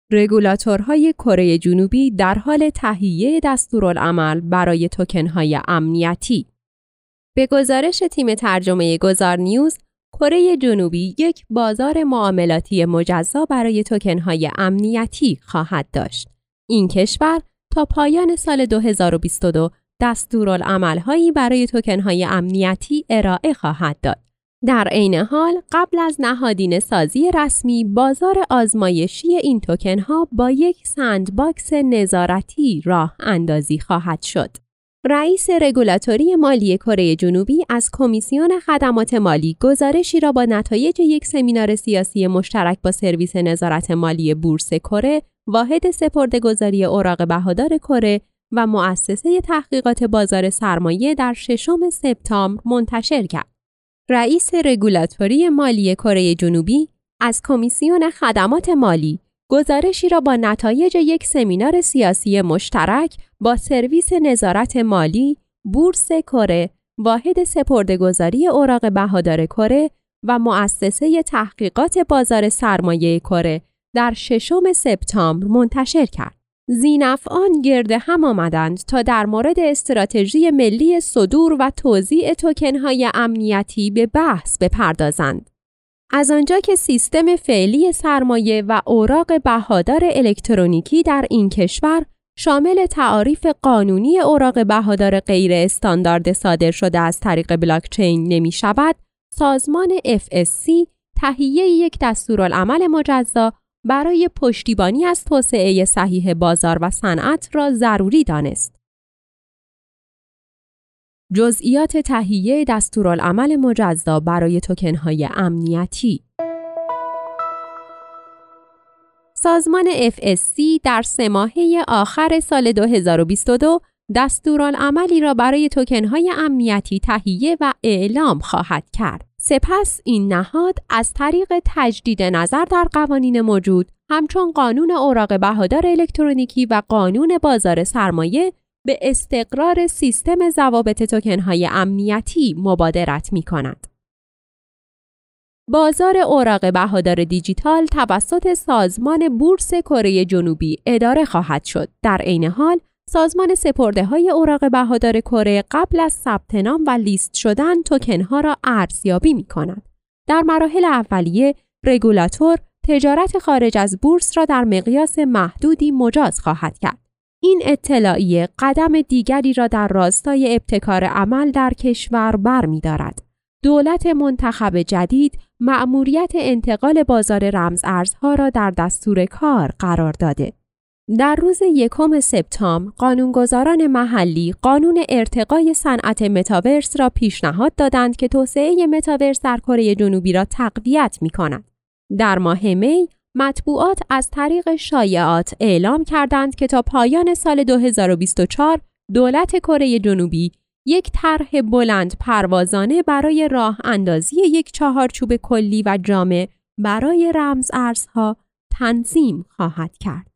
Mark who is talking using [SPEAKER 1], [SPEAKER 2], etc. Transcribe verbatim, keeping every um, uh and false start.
[SPEAKER 1] رگولاتورهای کره جنوبی در حال تهیه دستورالعمل برای توکن‌های امنیتی. به گزارش تیم ترجمه گذار نیوز، کره جنوبی یک بازار معاملاتی مجزا برای توکن‌های امنیتی خواهد داشت. این کشور تا پایان سال دو هزار و بیست و دو دستورالعمل‌هایی برای توکن‌های امنیتی ارائه خواهد داد. در عین حال قبل از نهادینه سازی رسمی، بازار آزمایشی این توکن‌ها با یک سندباکس نظارتی راه اندازی خواهد شد. رئیس رگولاتوری مالی کره جنوبی از کمیسیون خدمات مالی گزارشی را با نتایج یک سمینار سیاسی مشترک با سرویس نظارت مالی بورس کره، واحد سپرده‌گذاری اوراق بهادار کره و مؤسسه تحقیقات بازار سرمایه در ششم سپتامبر منتشر کرد. رئیس رگولاتوری مالی کره جنوبی از کمیسیون خدمات مالی گزارشی را با نتایج یک سمینار سیاسی مشترک با سرویس نظارت مالی بورس کره، واحد سپرده‌گذاری اوراق بهادار کره و مؤسسه تحقیقات بازار سرمایه کره در ششم سپتامبر منتشر کرد. ذی‌نفعان گرد هم آمدند تا در مورد استراتژی ملی صدور و توزیع توکن‌های امنیتی به بحث بپردازند. از آنجا که سیستم فعلی سرمایه و اوراق بهادار الکترونیکی در این کشور شامل تعاریف قانونی اوراق بهادار غیر استاندارد صادر شده از طریق بلاکچین نمی شود، سازمان اف اس سی تهیه یک دستورالعمل مجزا برای پشتیبانی از توسعه صحیح بازار و صنعت را ضروری دانست. جزئیات تهیه دستورالعمل مجزا برای توکن‌های امنیتی. سازمان اف اس سی در سه ماهه آخر سال دو هزار و بیست و دو دستورالعملی را برای توکن‌های امنیتی تهیه و اعلام خواهد کرد. سپس این نهاد از طریق تجدید نظر در قوانین موجود همچون قانون اوراق بهادار الکترونیکی و قانون بازار سرمایه به استقرار سیستم ضوابط توکن‌های امنیتی مبادرت می‌کند. بازار اوراق بهادار دیجیتال توسط سازمان بورس کره جنوبی اداره خواهد شد. در عین حال سازمان سپرده‌های اوراق بهادار کره قبل از ثبت نام و لیست شدن توکن‌ها را ارزیابی می‌کند. در مراحل اولیه رگولاتور تجارت خارج از بورس را در مقیاس محدودی مجاز خواهد کرد. این اطلاعیه قدم دیگری را در راستای ابتکار عمل در کشور برمی‌دارد. دولت منتخب جدید مأموریت انتقال بازار رمز ارزها را در دستور کار قرار داده. در روز یکم سپتامبر قانونگذاران محلی قانون ارتقای صنعت متاورس را پیشنهاد دادند که توسعه متاورس در کره جنوبی را تقویت می‌کند. در ماه می مطبوعات از طریق شایعات اعلام کردند که تا پایان سال دو هزار و بیست و چهار دولت کره جنوبی یک طرح بلند پروازانه برای راه اندازی یک چهارچوب کلی و جامع برای رمز ارزها تنظیم خواهد کرد.